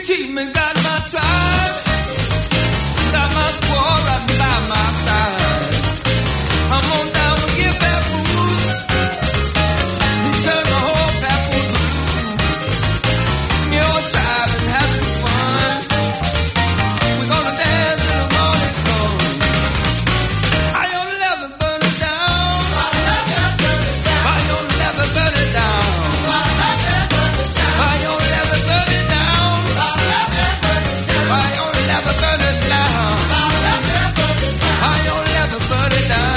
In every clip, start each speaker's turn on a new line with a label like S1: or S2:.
S1: cheat me, got my tribe, got my squad right by my side. I'm on down to get back booze. You turn the whole papoose loose. Your tribe is having fun. We're gonna dance till the morning comes. I don't never burn it down. I don't never burn it down. I don't never burn it down. I don't never burn it down. I don't never burn it down.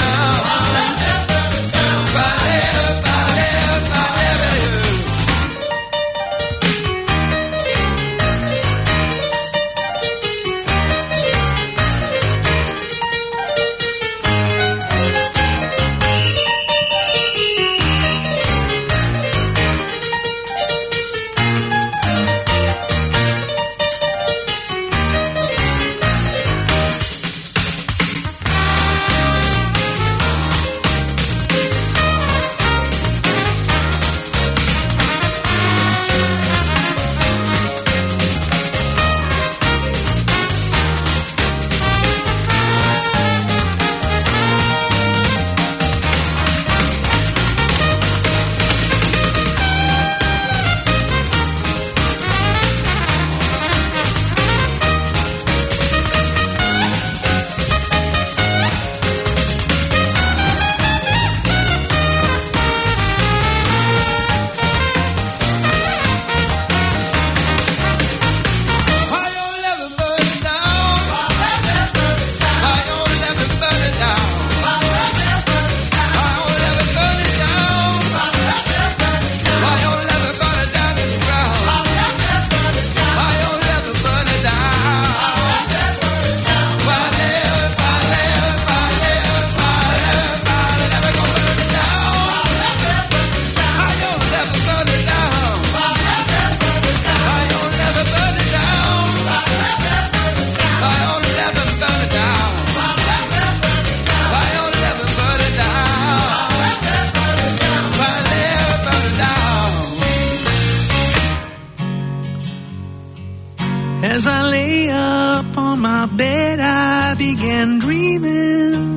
S2: As I lay up on my bed, I began dreaming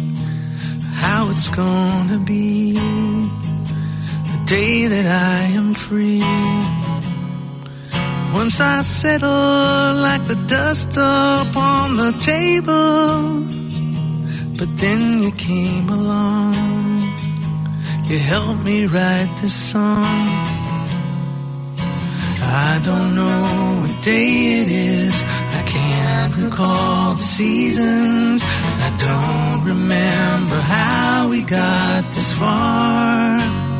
S2: how it's gonna be the day that I am free. Once I settle like the dust upon the table, but then you came along, you helped me write this song. I don't know what day it is, I can't recall the seasons, I don't remember how we got this far.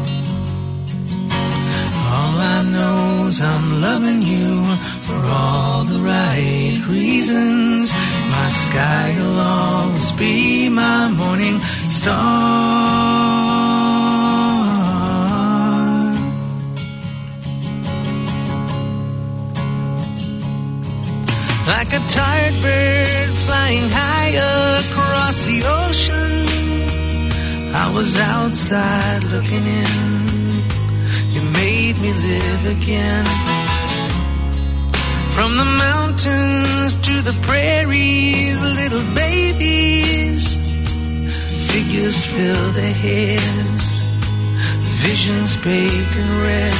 S2: All I know is I'm loving you for all the right reasons. My sky will always be my morning star. Like a tired bird flying high across the ocean, I was outside looking in. You made me live again. From the mountains to the prairies, little babies, figures fill their heads, visions baked in red.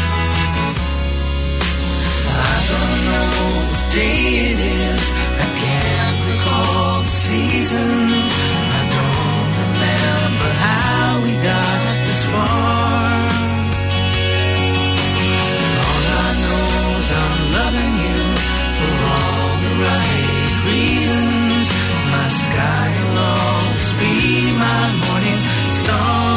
S2: I don't know what day it is, I can't recall the season, I don't remember how we got this far. All I know is I'm loving you for all the right reasons. My sky will always be my morning star.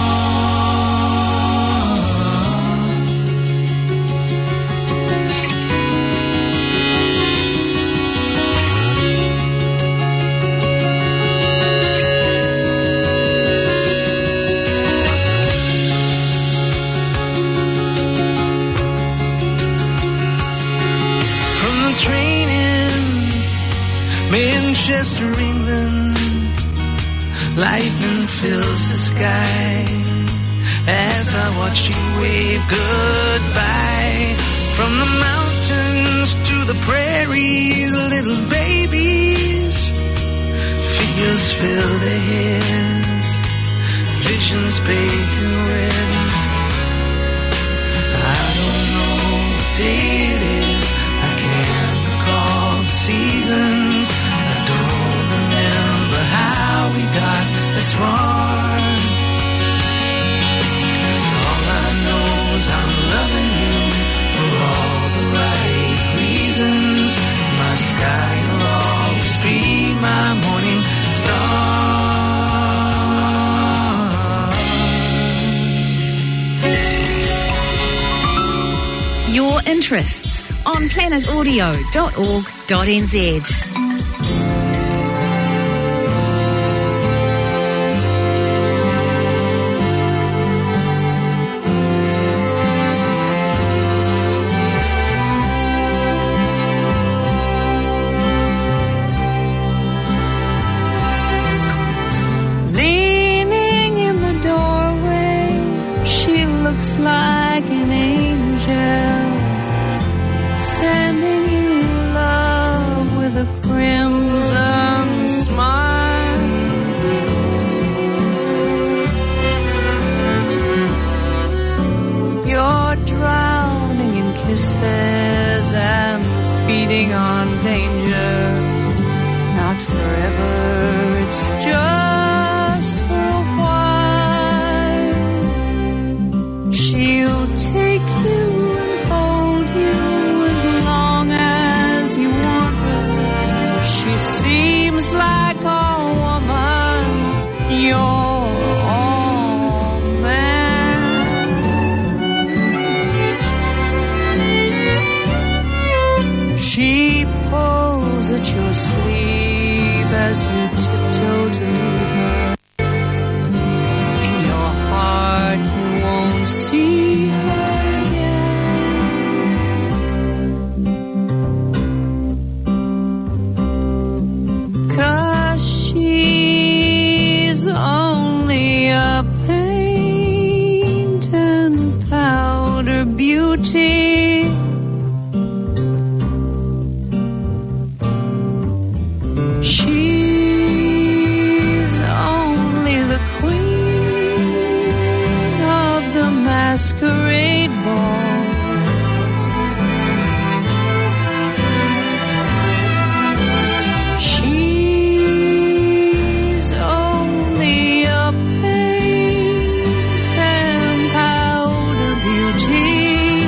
S2: Manchester, England, lightning fills the sky as I watch you wave goodbye. From the mountains to the breathe, little babies. Figures fill their heads, visions bathed in red. I don't know what day it is, I can't recall the seasons. I don't remember how we got this far. All I know is I'm loving you for all the right reasons. My sky will always be my morning star.
S3: Your interests on planetaudio.org.nz.
S4: Leaning in the doorway, she looks like an angel, sending you love with a crimson smile. You're drowning in kisses and feeding on danger. Not forever, it's just for a while. She'll take you and hold you as long as you want her. She seems like a woman, you're all man. She pulls at your sleeve as you tiptoe to leave her. In your heart you won't see her again. 'Cause she's only a paint and powder beauty. She's only the queen of the masquerade ball. She's only a paint and powder beauty.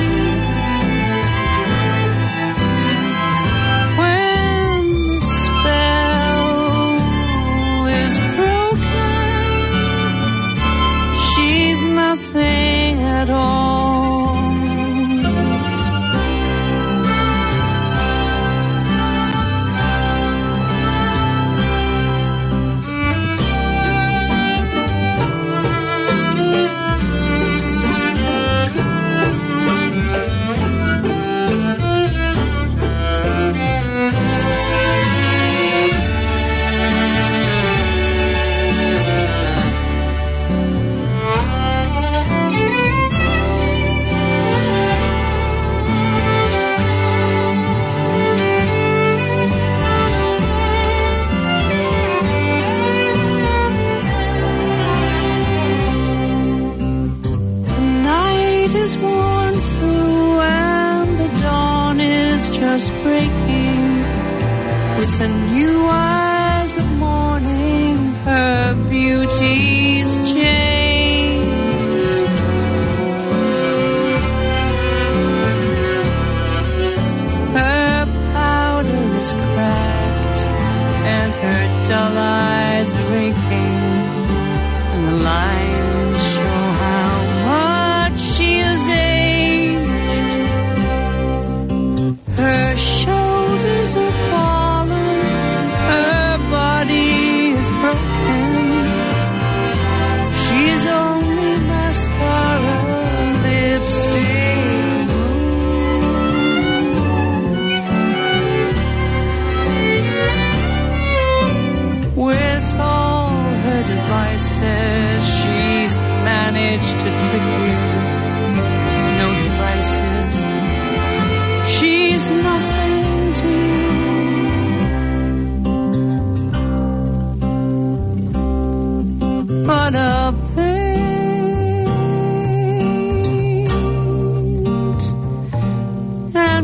S4: When the spell is broken, she's nothing at all. The night is worn through and the dawn is just breaking. With the new eyes of morning, her beauty's changed. Her powder is cracked and her dull eyes are aching, and the lines show how much she has aged. Her shoulders are fallen, her body is broken. She's only mascara, lipstick, rouge. With all her devices, she's managed to trick you. No devices, she's nothing to you.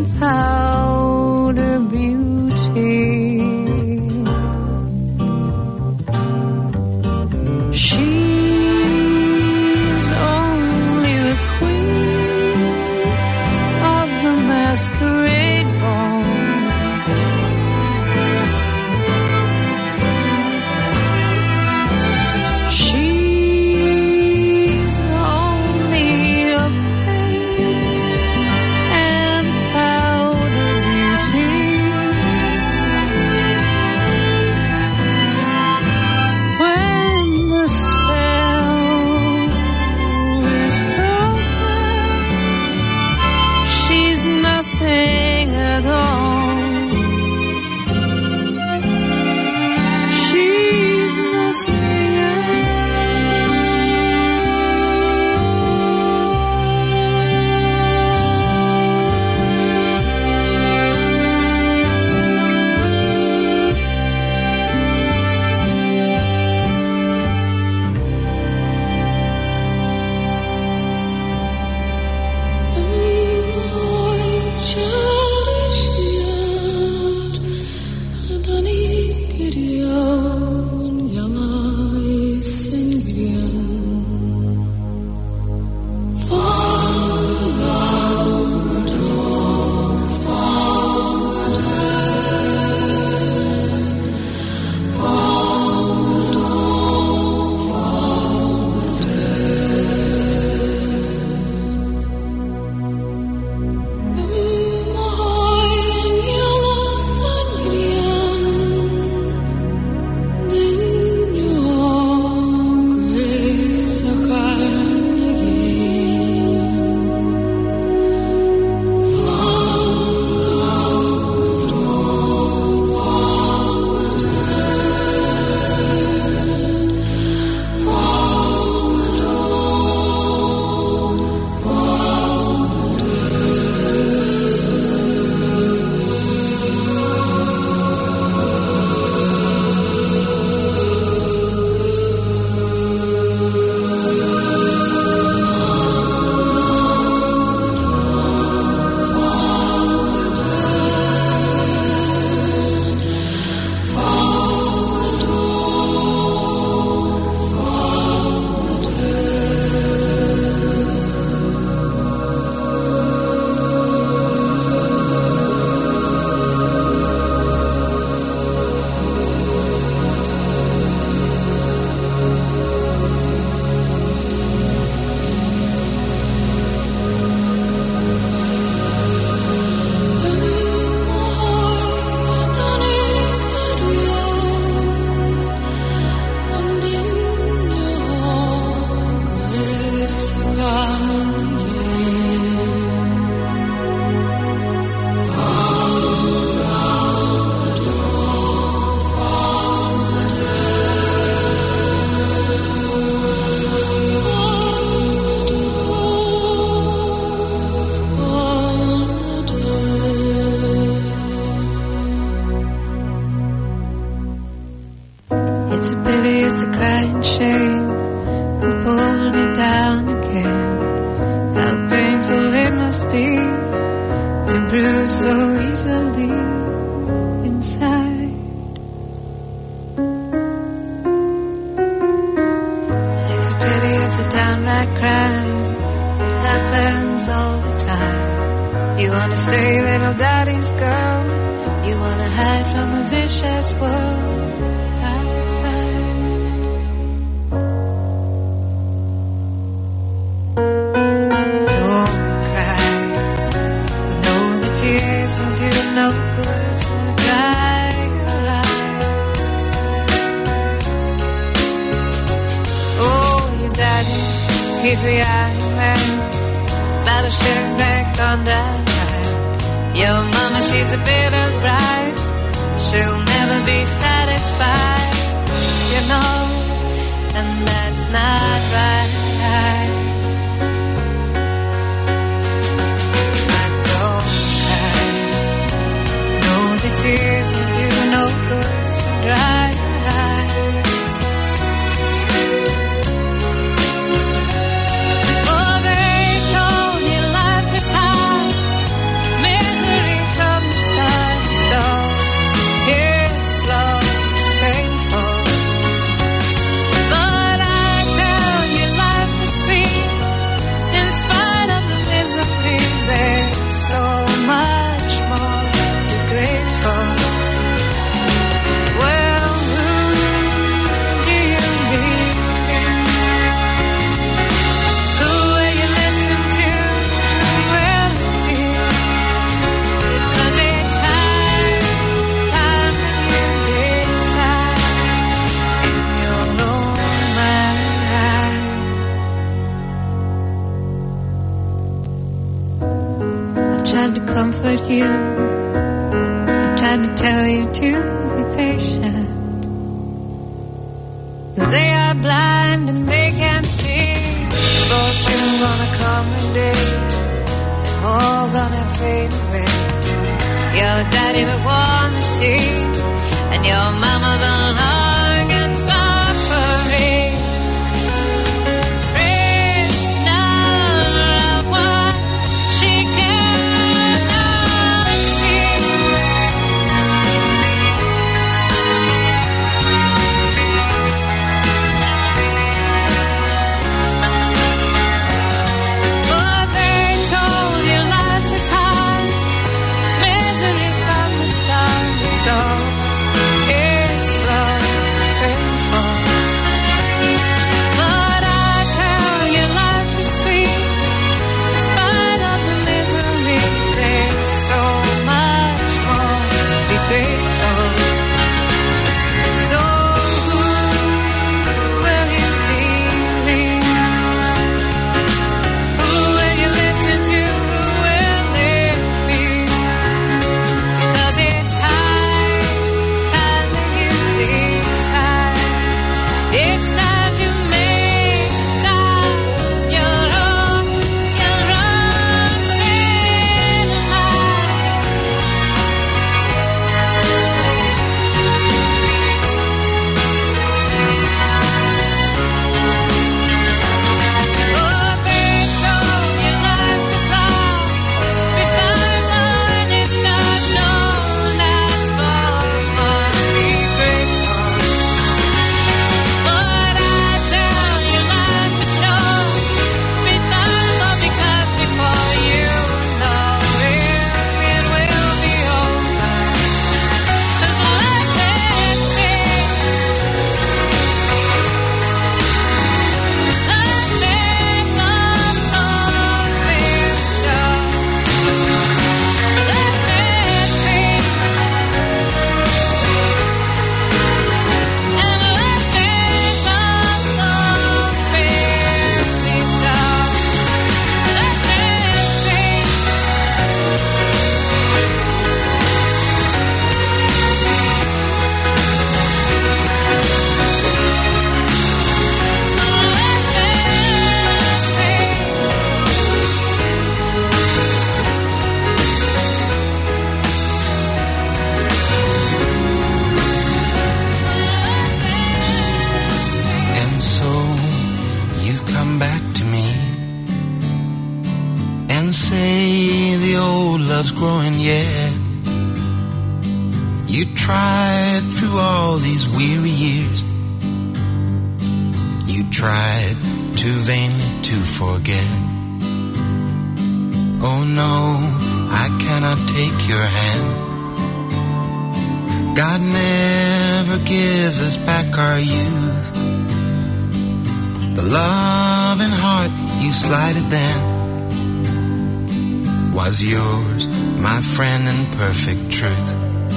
S4: powder beauty. She's only the queen of the masquerade ball. She's only a paint and powder beauty. When the spell is broken, she's nothing at all. She's nothing at
S5: Oh, they told you life is hard, misery
S4: tried to tell you to be patient. They are blind and they can't see. Fortune gonna come and day, all gonna fade away. Your daddy the war machine, and your mama the long and suffering. Praise none of what she cannot see. But they told you life is hard, misery from the start. It's dull, it's slow, it's painful. But I tell you life is sweet, in spite of the misery. There's so much more to be grateful. So who will you believe? Who will you listen to? Who will it be? 'Cause it's high time that you decide. It's time to make up your own sin and Oh, they told you life is long, be fine when it's not known as for more, be grateful. But I tell you life is short, be thankful because before you know it will be over. 'Cause life is sing, life is a song we'll show. Life is sing, and life is a song we'll show. Life is sing.
S2: And so you've come back to me and say the old love's growing yet. You tried through all these weary years. You tried too vainly to forget. Oh no, I cannot take your hand. God never gives us back our youth. The love and heart you slighted then was yours, my friend, in perfect truth.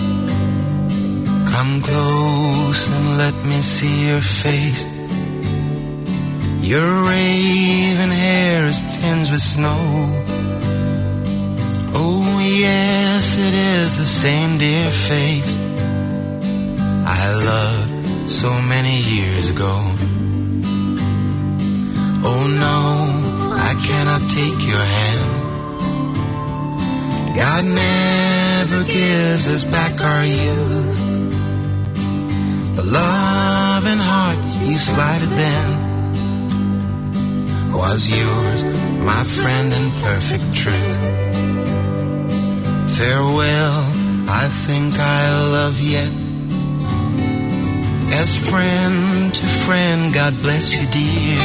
S2: Come close and let me see your face. Your raven hair is tinged with snow. Oh yes, it is the same dear face I loved so many years ago. Oh no, I cannot take your hand. God never gives us back our youth. The love and heart you slighted then was yours, my friend, in perfect truth. Farewell, I think I'll love yet. As friend to friend, God bless you, dear,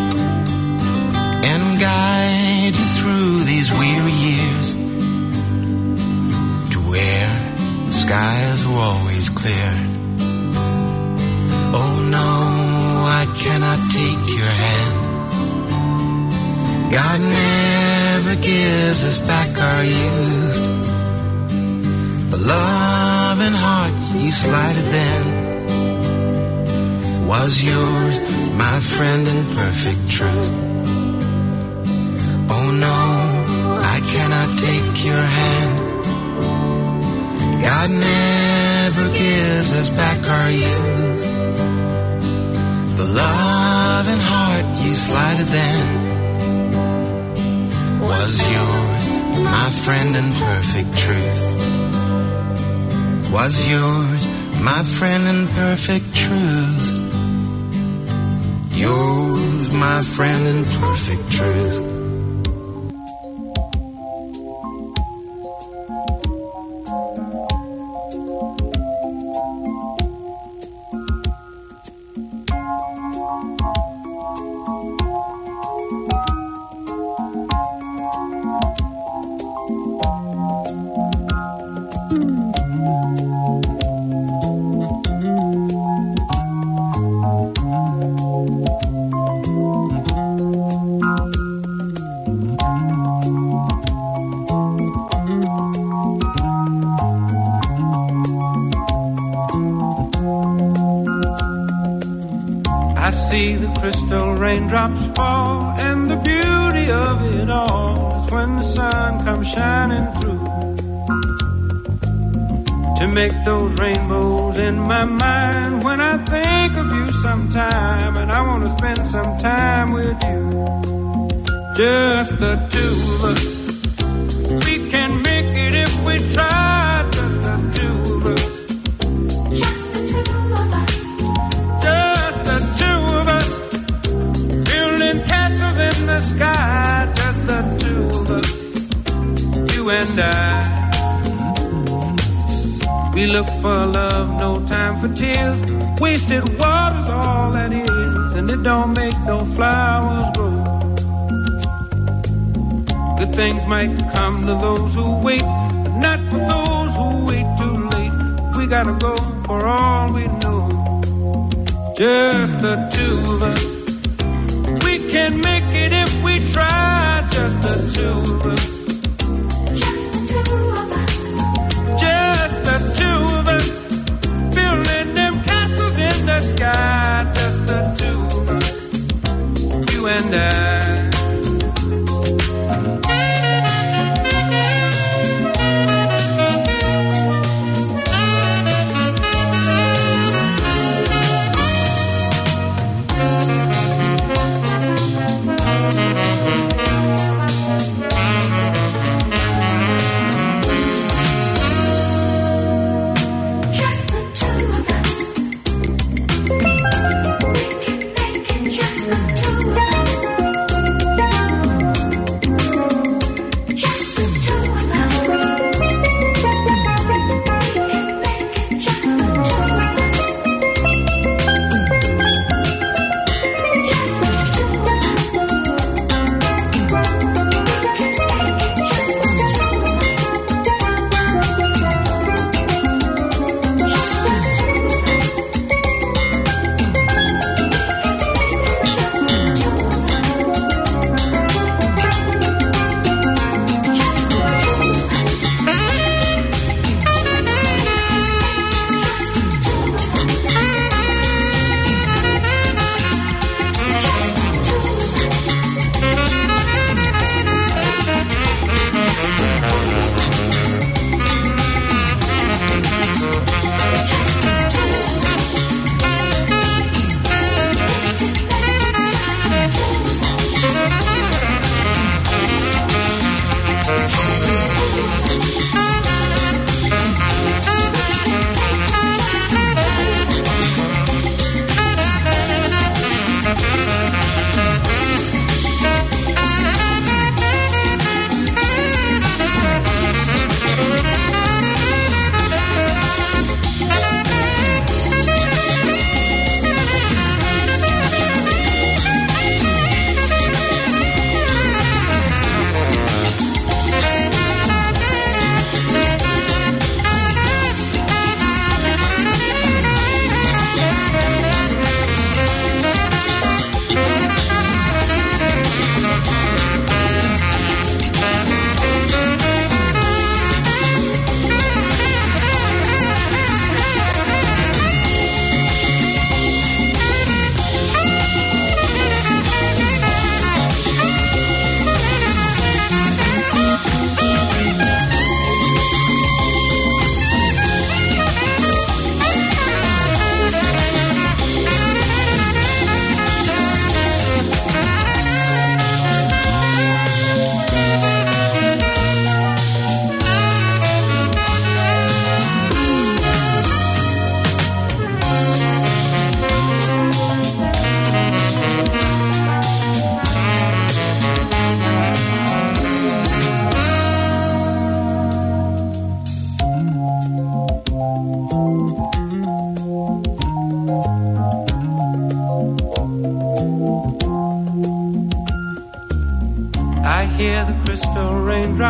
S2: and guide you through these weary years to where the skies were always clear. Oh no, I cannot take your hand. God never gives us back our youth. The love and heart you slighted then was yours, my friend, in perfect truth. Oh no, I cannot take your hand. God God never gives us back our youth. The love and heart you slighted then was yours, my friend, in perfect truth. Was yours, my friend, in perfect truth. Yours, my friend, in perfect truth.
S5: Raindrops fall, and the beauty of it all is when the sun comes shining through to make those rainbows in my mind. When I think of you sometime, and I want to spend some time with you, just the two of us. We can make it if we try, just the two of us. Just the two of us. Just the two of us. Castles in the sky, just the two of us, you and I. We look for love, no time for tears. Wasted water's all that is, and it don't make no flowers grow. Good things might come to those who wait, but not for those who wait too late. We gotta go for all we know, just the two of us. Can make it if we try, just the two of us. Just the two of us. Just the two of us. Building them castles in the sky, just the two of us. You and I.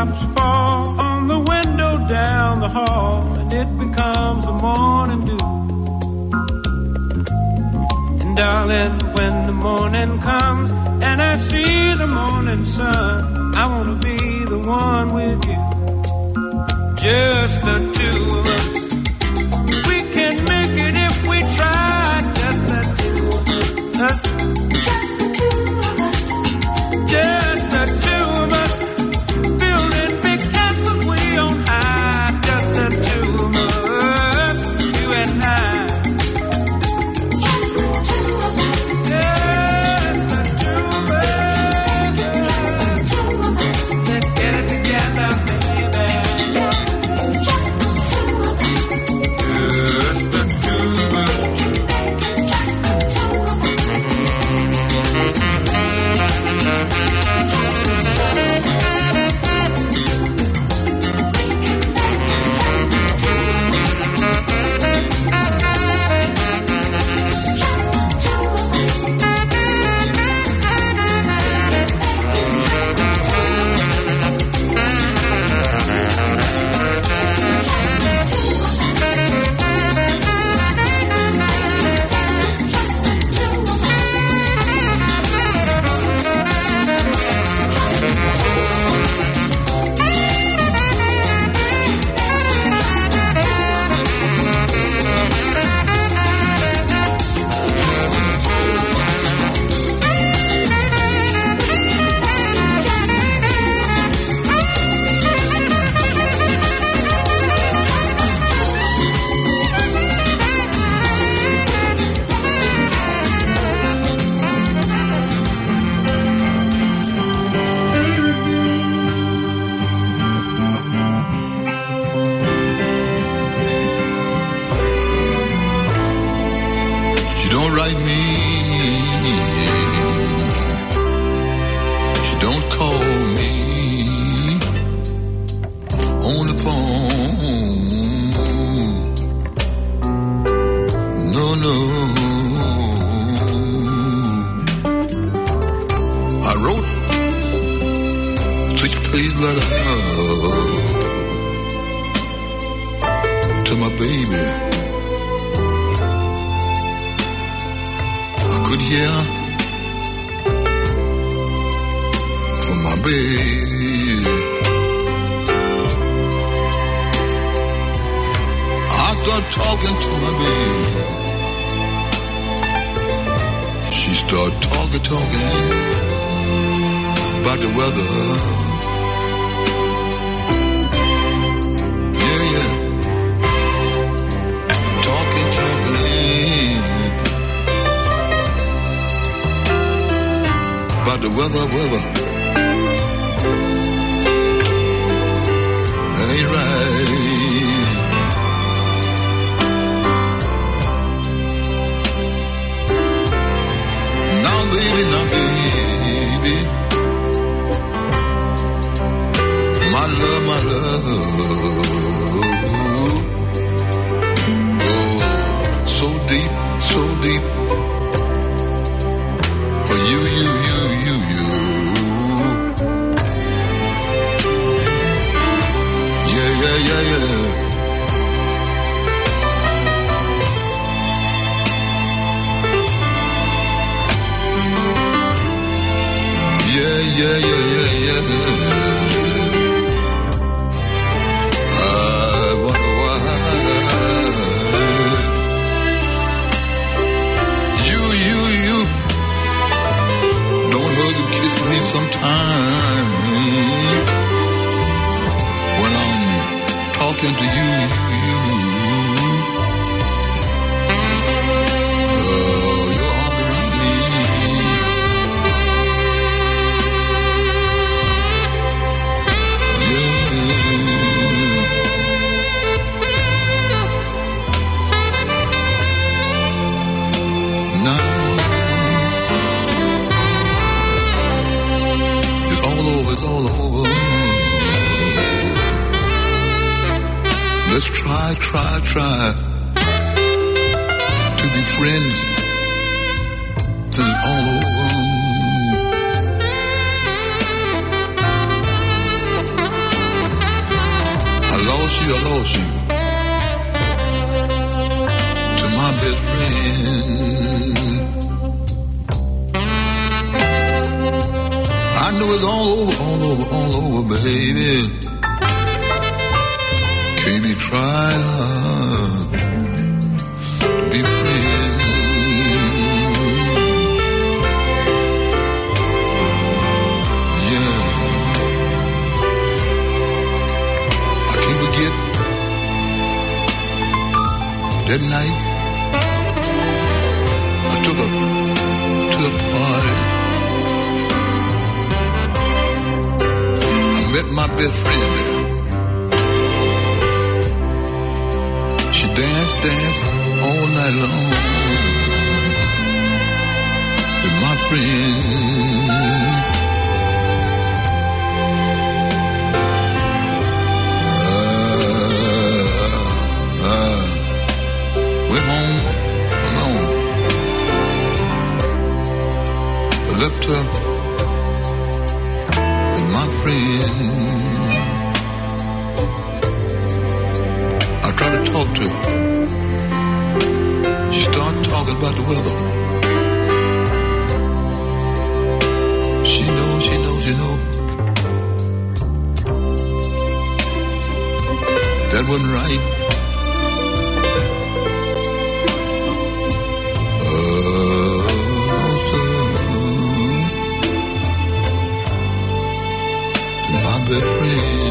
S5: raindrops fall on the window down the hall, and it becomes the morning dew. And darling, when the morning comes and I see the morning sun, I wanna be the one with you, just the two of us. We can make it if we try, just the two of us. Just the two of us. Just the two of us. Building big castles way on high, just the two of us, you and I. Just the two of us. Just the two of us. Just the two of us. Let's get it together, baby. Just the two of us. Just the two of us. Just the two of us.
S6: She don't write me. She don't call me on the phone. No, no. I wrote a 6-page letter to my baby. I could hear from my baby. I start talking to my baby. She start talking about the weather. Yeah, yeah. Talking. About the weather. That ain't right. Now, baby. My love. Oh, so deep. For you. Yeah. I wonder why you don't hug and kiss me sometime when I'm talking to you. Your arm around me. It's all over. Let's try to be friends till it's all over. lost you, I lost you to my best friend. I know it's all over, baby. Can't be trying to be friends. That night, I took her to a party. I met my best friend there. She danced all night long with my friend. Left her with my friend. I tried to talk to her. She started talking about the weather. She knows. That wasn't right. Best friend,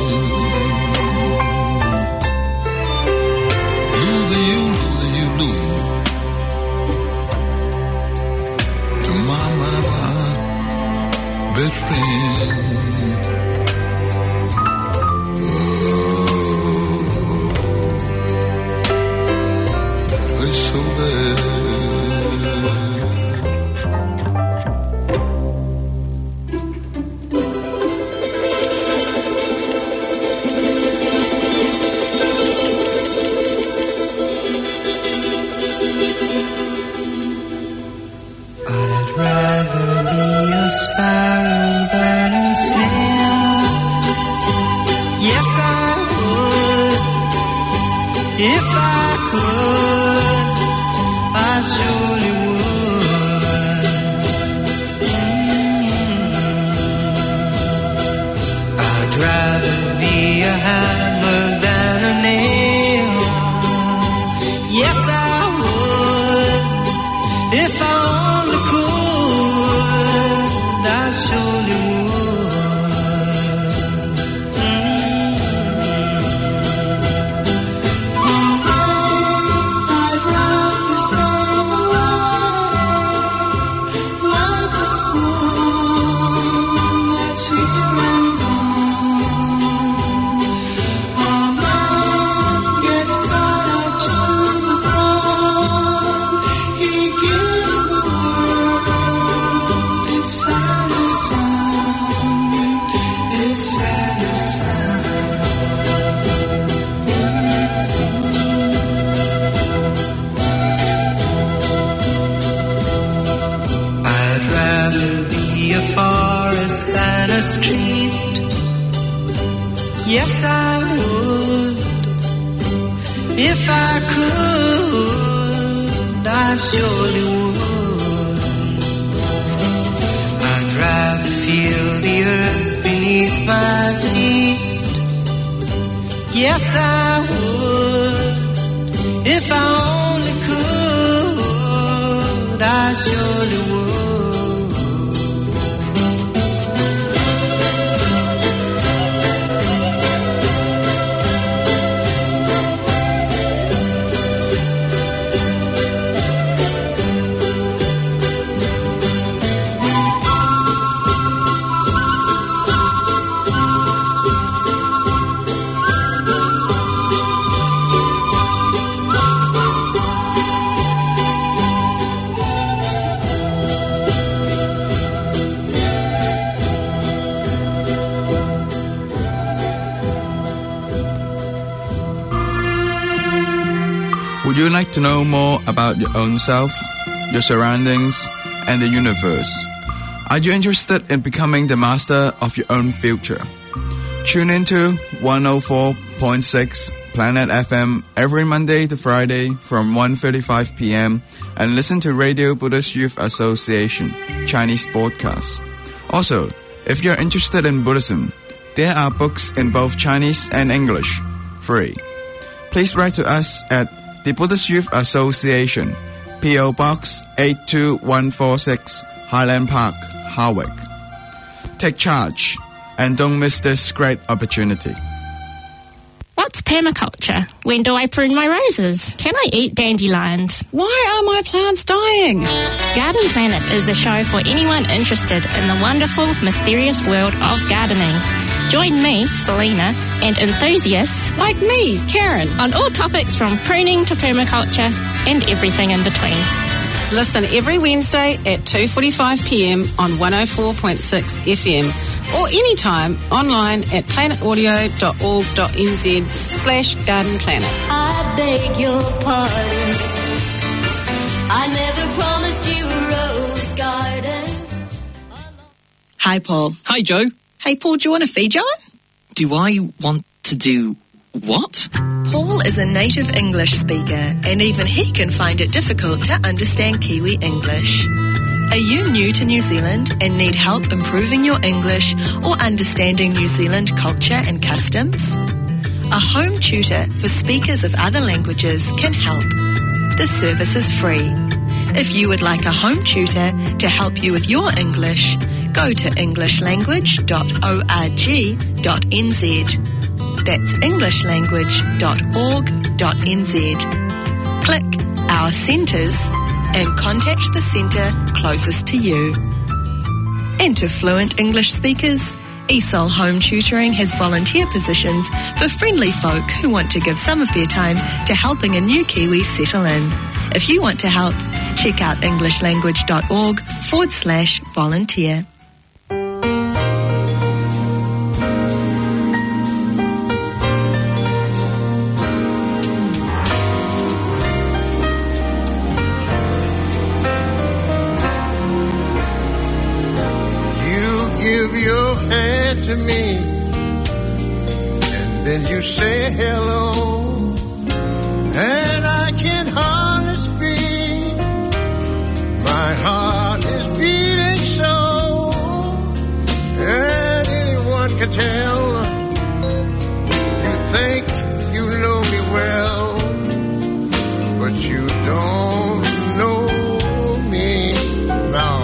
S6: losing you to my best friend. Oh, it was so bad.
S2: Yes, I would. If I could, I surely would. I'd rather feel the earth beneath my feet. Yes, I would. If I only could, I surely would.
S7: Would you like to know more about your own self, your surroundings, and the universe? Are you interested in becoming the master of your own future? Tune into 104.9 104.6 Planet FM every Monday to Friday from 1:35 p.m. and listen to Radio Buddhist Youth Association Chinese podcasts. Also, if you're interested in Buddhism, there are books in both Chinese and English, free. Please write to us at the Buddhist Youth Association, P.O. Box 82146, Highland Park, Harwich. Take charge and don't miss this great opportunity.
S8: What's permaculture? When do I prune my roses? Can I eat dandelions?
S9: Why are my plants dying?
S8: Garden Planet is a show for anyone interested in the wonderful, mysterious world of gardening. Join me, Selena, and enthusiasts
S9: like me, Karen,
S8: on all topics from pruning to permaculture and everything in between.
S9: Listen every Wednesday at 2:45 p.m. on 104.6 FM or anytime online at planetaudio.org.nz/gardenplanet.
S10: I beg your pardon. I never promised you a rose garden.
S11: Hi, Paul.
S12: Hi, Joe.
S11: Hey, Paul, do you want to feed John?
S12: Do I want to do what?
S11: Paul is a native English speaker, and even he can find it difficult to understand Kiwi English. Are you new to New Zealand and need help improving your English or understanding New Zealand culture and customs? A home tutor for speakers of other languages can help. This service is free. If you would like a home tutor to help you with your English, go to englishlanguage.org.nz. That's englishlanguage.org.nz. Click Our Centres and contact the centre closest to you. And to fluent English speakers, ESOL Home Tutoring has volunteer positions for friendly folk who want to give some of their time to helping a new Kiwi settle in. If you want to help, check out englishlanguage.org/volunteer.
S6: To me, and then you say hello, and I can hardly speak. My heart is beating so, and anyone can tell. You think you know me well, but you don't know me now.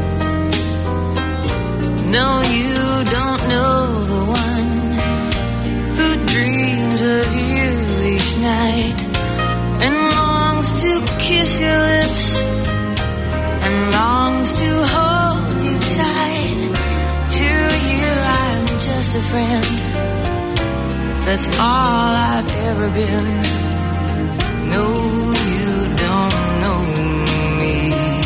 S2: No, you don't know the one who dreams of you each night and longs to kiss your lips and longs to hold you tight. To you I'm just a friend. That's all I've ever been. No, you don't know me.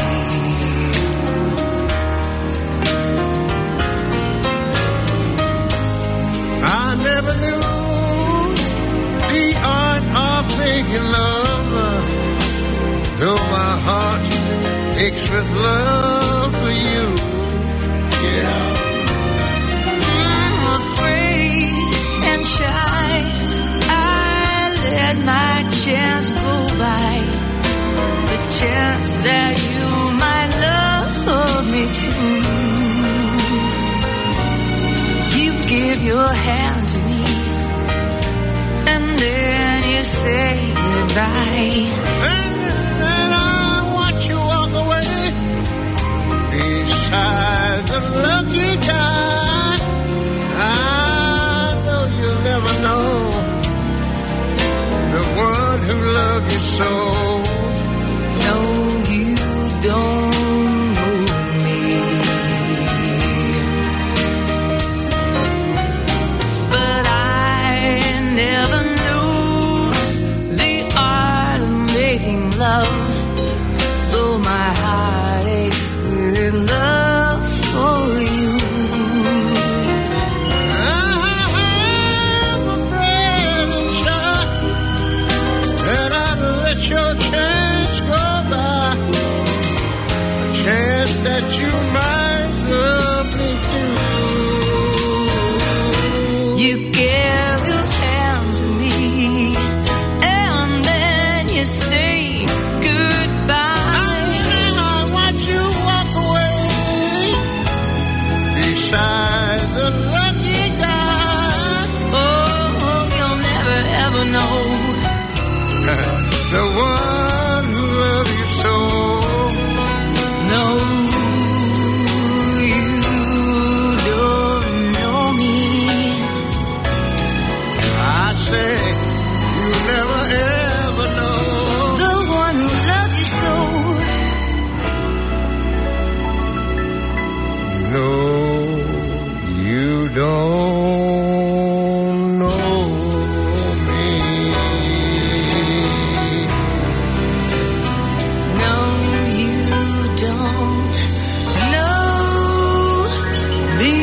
S6: I never knew the art of making love, though my heart aches with love for you. Yeah.
S2: I'm afraid and shy. I let my chance go by. The chance that you might love me too. Give your hand to me, and then you say goodbye.
S6: And then I watch you walk away beside the lucky guy. I know you'll never know the one who loved you so.
S2: No, you don't. Love, though my heart aches with love for you.
S6: I'm afraid and shy that I'd let your chance go by, a chance that you might love me too.
S2: You gave your hand
S6: never ever know
S10: the one who loved you so.
S6: No, you don't know me.
S10: No, you don't know me.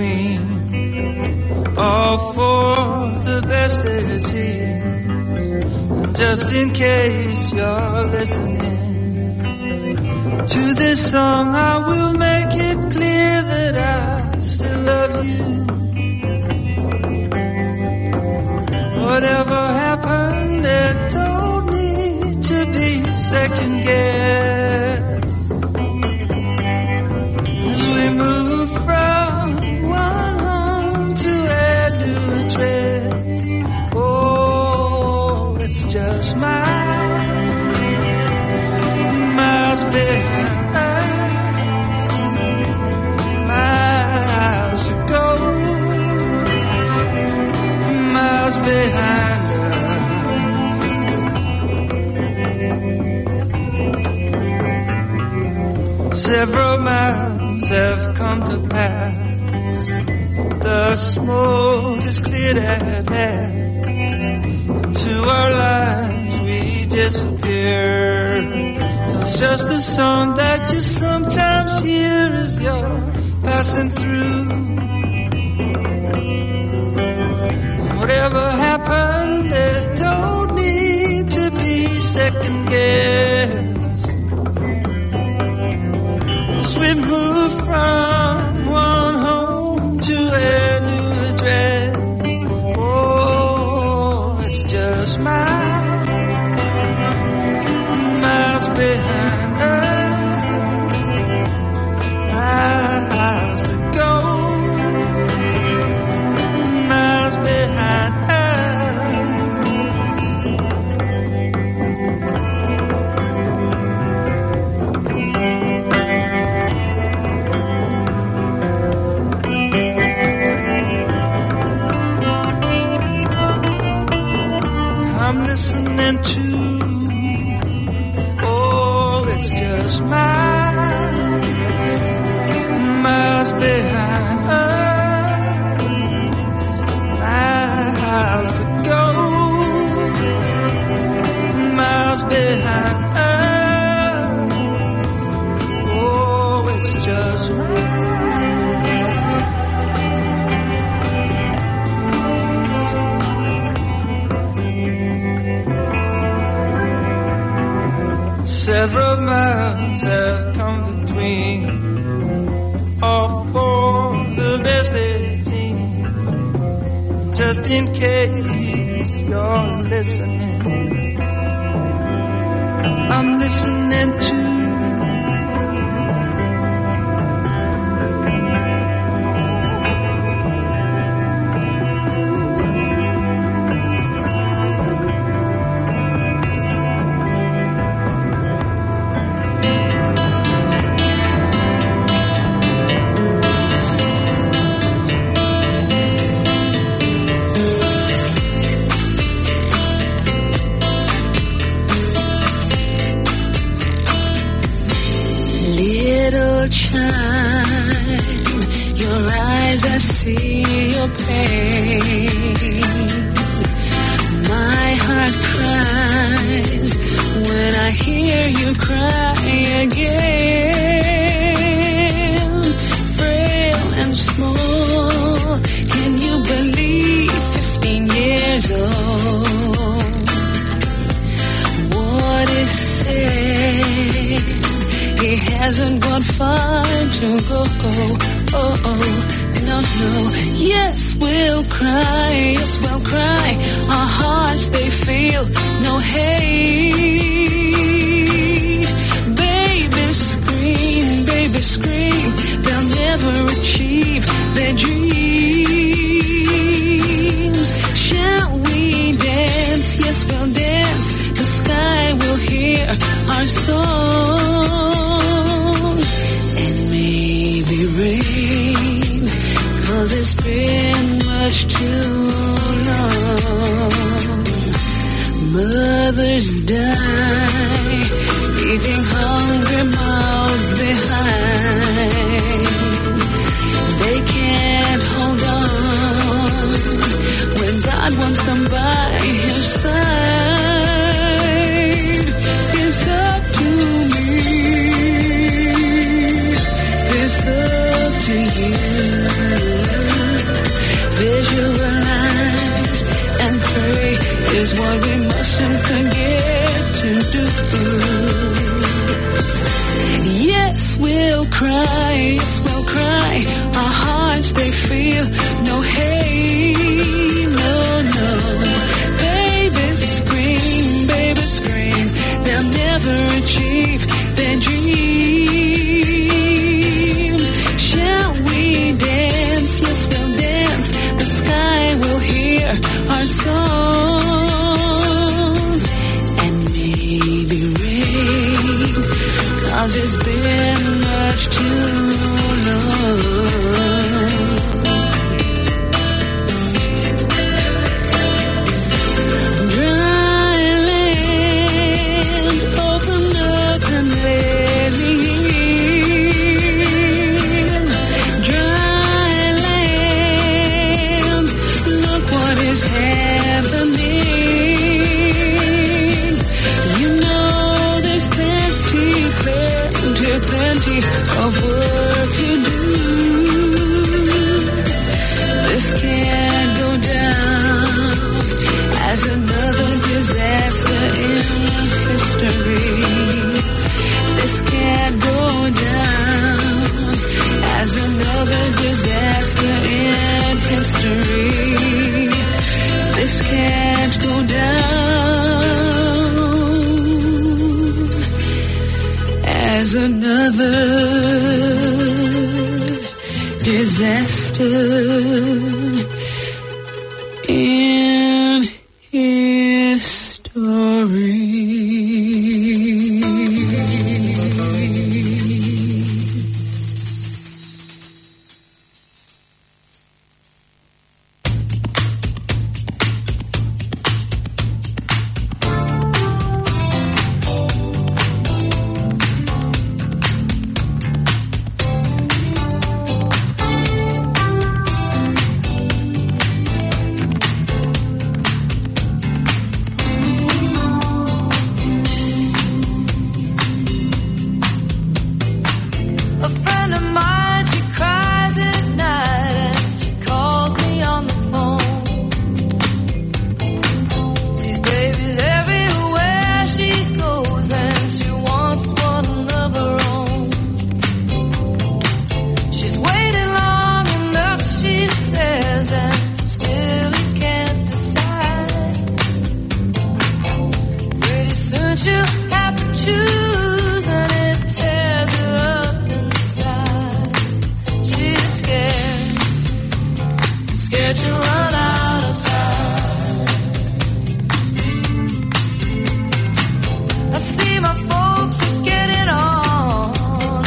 S1: between. All for the best it seems. Just in case you're listening to this song, I will make it clear that I still love you. Whatever happened, it don't need to be second guess. As we move from one home to a new address, oh, it's just miles behind us, miles to go, miles behind us. Several miles have come to pass. The smoke is cleared at last. Into our lives we disappear. It's just a song that you sometimes hear as you're passing through. Whatever happened, it don't need to be second guess. As we move from one home to a new address, oh, it's just miles behind us, miles to go, miles behind us. I'm listening to, oh, it's just miles behind us, miles to go, miles behind us, oh, it's just several miles have come between. All for the best 18. Just in case you're listening, I'm listening to.
S2: Chime, your eyes, I see your pain. My heart cries when I hear you cry again. Frail and small, can you believe 15 years old? What is said? He hasn't gone far to go. Oh, oh, no, no. Yes, we'll cry. Yes, we'll cry. Our hearts, they feel no hate. Baby, scream. They'll never achieve their dreams. Shall we dance? Yes, we'll dance. The sky will hear our song. And maybe rain, 'cause it's been much too long. Mothers die, leaving hungry mouths behind. They can't hold on when God wants them by His side. It's up to me, it's up to you. is what we mustn't forget to do. Yes, we'll cry, our hearts they feel no hate, no. Baby scream, they'll never achieve their dreams. Shall we dance? Yes, we'll dance. The sky will hear our song. And maybe rain, 'cause it's been much too long. Dry land, open up and let me in. Dry land, look what is happening. You know there's plenty of work to do. This can't go down as another disaster in history. This can't go down as another disaster in history. This can't go down as another disaster in history.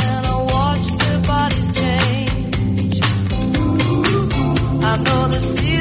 S4: The sea